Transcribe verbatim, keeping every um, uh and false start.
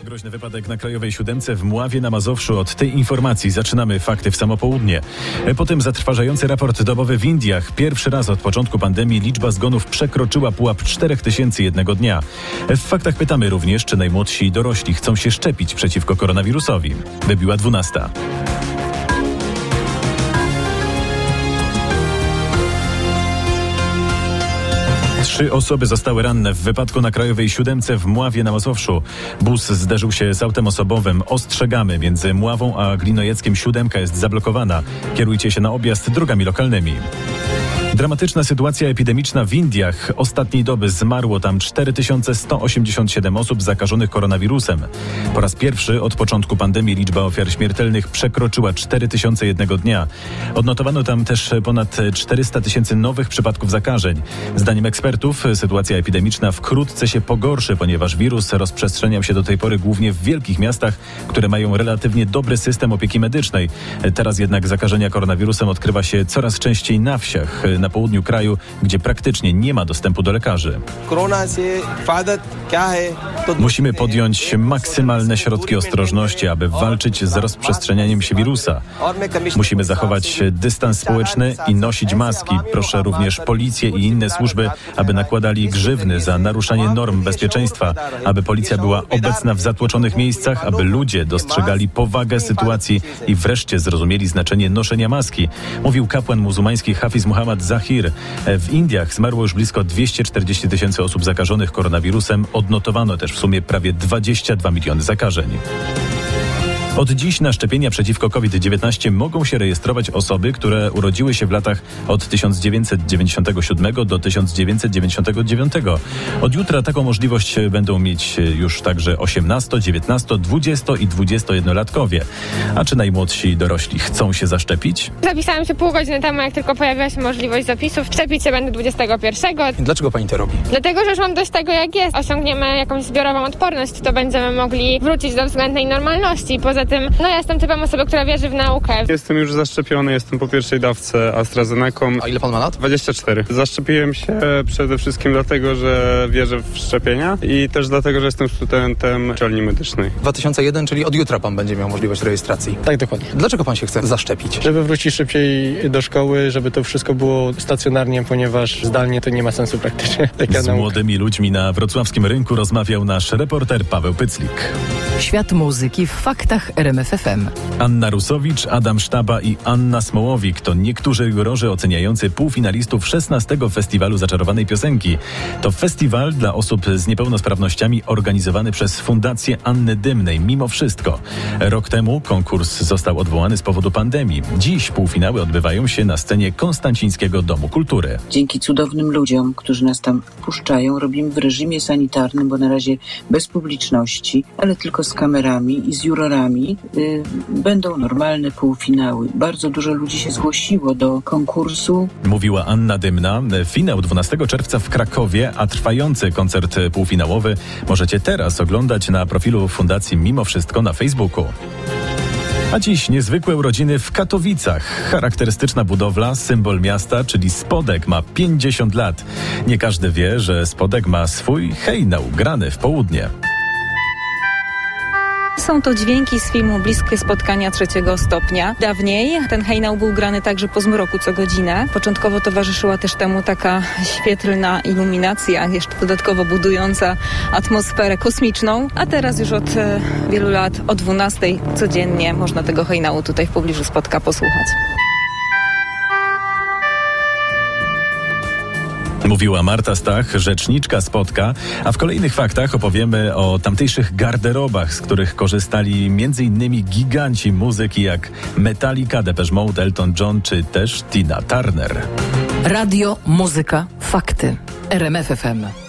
Groźny wypadek na Krajowej Siódemce w Mławie na Mazowszu. Od tej informacji zaczynamy fakty w samo południe. Potem zatrważający raport dobowy w Indiach. Pierwszy raz od początku pandemii liczba zgonów przekroczyła pułap czterech tysięcy jednego dnia. W faktach pytamy również, czy najmłodsi i dorośli chcą się szczepić przeciwko koronawirusowi. Wybiła dwunasta. Trzy osoby zostały ranne w wypadku na Krajowej Siódemce w Mławie na Mazowszu. Bus zderzył się z autem osobowym. Ostrzegamy, między Mławą a Glinojeckiem siódemka jest zablokowana. Kierujcie się na objazd drogami lokalnymi. Dramatyczna sytuacja epidemiczna w Indiach. Ostatniej doby zmarło tam cztery tysiące sto osiemdziesiąt siedem osób zakażonych koronawirusem. Po raz pierwszy od początku pandemii liczba ofiar śmiertelnych przekroczyła cztery tysiące jednego dnia. Odnotowano tam też ponad czterysta tysięcy nowych przypadków zakażeń. Zdaniem ekspertów sytuacja epidemiczna wkrótce się pogorszy, ponieważ wirus rozprzestrzeniał się do tej pory głównie w wielkich miastach, które mają relatywnie dobry system opieki medycznej. Teraz jednak zakażenia koronawirusem odkrywa się coraz częściej na wsiach, na południu kraju, gdzie praktycznie nie ma dostępu do lekarzy. Musimy podjąć maksymalne środki ostrożności, aby walczyć z rozprzestrzenianiem się wirusa. Musimy zachować dystans społeczny i nosić maski. Proszę również policję i inne służby, aby nakładali grzywny za naruszanie norm bezpieczeństwa, aby policja była obecna w zatłoczonych miejscach, aby ludzie dostrzegali powagę sytuacji i wreszcie zrozumieli znaczenie noszenia maski, mówił kapłan muzułmański Hafiz Muhammad Zahir. W Indiach zmarło już blisko dwieście czterdzieści tysięcy osób zakażonych koronawirusem. Odnotowano też w sumie prawie dwadzieścia dwa miliony zakażeń. Od dziś na szczepienia przeciwko COVID dziewiętnaście mogą się rejestrować osoby, które urodziły się w latach od tysiąc dziewięćset dziewięćdziesiątego siódmego do tysiąc dziewięćset dziewięćdziesiątego dziewiątego. Od jutra taką możliwość będą mieć już także osiemnasto-, dziewiętnasto-, dwudziesto- i dwudziestojednolatkowie. A czy najmłodsi dorośli chcą się zaszczepić? Zapisałam się pół godziny temu, jak tylko pojawiła się możliwość zapisów. Szczepić się będę dwudziestego pierwszego. Dlaczego pani to robi? Dlatego, że już mam dość tego, jak jest. Osiągniemy jakąś zbiorową odporność, to będziemy mogli wrócić do względnej normalności. Poza tym, no ja jestem typem osoby, która wierzy w naukę. Jestem już zaszczepiony, jestem po pierwszej dawce AstraZenecą. A ile pan ma lat? dwadzieścia cztery. Zaszczepiłem się przede wszystkim dlatego, że wierzę w szczepienia i też dlatego, że jestem studentem uczelni medycznej. dwa tysiące jeden, czyli od jutra pan będzie miał możliwość rejestracji. Tak, dokładnie. Dlaczego pan się chce zaszczepić? Żeby wrócić szybciej do szkoły, żeby to wszystko było stacjonarnie, ponieważ zdalnie to nie ma sensu praktycznie. Taka Z nauka. młodymi ludźmi na wrocławskim rynku rozmawiał nasz reporter Paweł Pyclik. Świat muzyki w faktach R M F F M. Anna Rusowicz, Adam Sztaba i Anna Smołowik to niektórzy jurorzy oceniający półfinalistów szesnastego Festiwalu Zaczarowanej Piosenki. To festiwal dla osób z niepełnosprawnościami organizowany przez Fundację Anny Dymnej. Mimo wszystko. Rok temu konkurs został odwołany z powodu pandemii. Dziś półfinały odbywają się na scenie Konstancińskiego Domu Kultury. Dzięki cudownym ludziom, którzy nas tam wpuszczają, robimy w reżimie sanitarnym, bo na razie bez publiczności, ale tylko z kamerami i z jurorami. Yy, będą normalne półfinały. Bardzo dużo ludzi się zgłosiło do konkursu. Mówiła Anna Dymna. Finał dwunastego czerwca w Krakowie, a trwający koncert półfinałowy możecie teraz oglądać na profilu Fundacji Mimo Wszystko na Facebooku. A dziś niezwykłe urodziny w Katowicach. Charakterystyczna budowla, symbol miasta, czyli Spodek, ma pięćdziesiąt lat. Nie każdy wie, że Spodek ma swój hejnał grany w południe. Są to dźwięki z filmu Bliskie spotkania trzeciego stopnia. Dawniej ten hejnał był grany także po zmroku co godzinę. Początkowo towarzyszyła też temu taka świetlna iluminacja, jeszcze dodatkowo budująca atmosferę kosmiczną. A teraz już od e, wielu lat o dwunastej codziennie można tego hejnału tutaj w pobliżu Spodka posłuchać. Mówiła Marta Stach, rzeczniczka Spodka, a w kolejnych faktach opowiemy o tamtejszych garderobach, z których korzystali m.in. giganci muzyki jak Metallica, Depeche Mode, Elton John czy też Tina Turner. Radio, muzyka, fakty. R M F F M.